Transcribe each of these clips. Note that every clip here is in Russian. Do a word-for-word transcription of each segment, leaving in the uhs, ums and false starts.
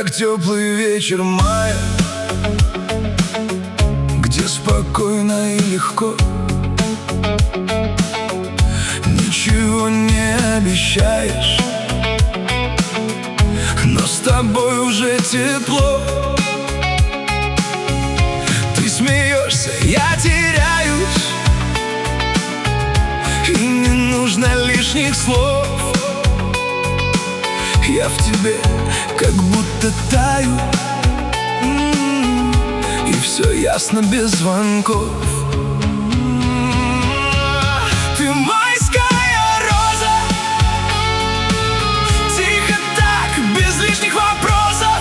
как теплый вечер мая, где спокойно и легко, ничего не обещаешь, но с тобой уже тепло. Ты смеешься, я теряюсь, и не нужно лишних слов. Я в тебе как будто таю, и все ясно без звонков. Ты майская роза, тихо так, без лишних вопросов.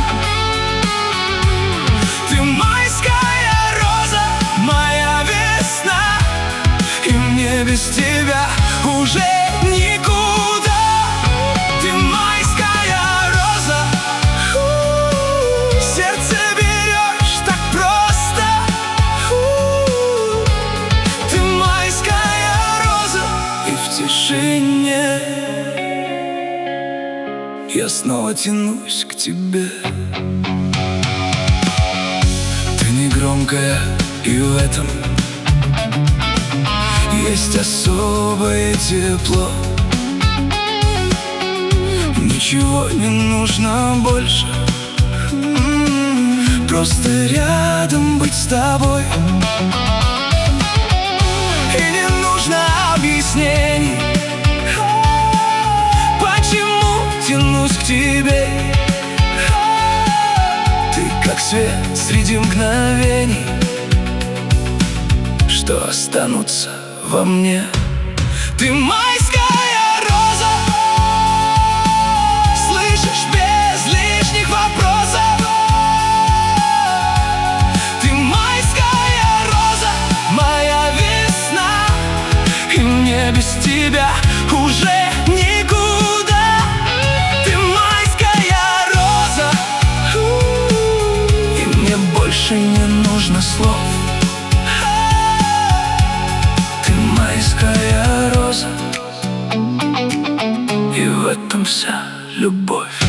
Ты майская роза, моя весна, и мне без тебя уже никуда. Ты майская роза, сердце берешь так просто. Ты майская роза, и в тишине я снова тянусь к тебе. Ты негромкая, и в этом есть особое тепло. Ничего не нужно больше, просто рядом быть с тобой. И не нужно объяснений, почему тянусь к тебе. Ты как свет среди мгновений, что останутся во мне. Ты майская роза, слышишь, без лишних вопросов. Ты майская роза, моя весна, и мне без тебя уже никуда. Ты майская роза, и мне больше не нужно слов. Майская роза, и в этом вся любовь.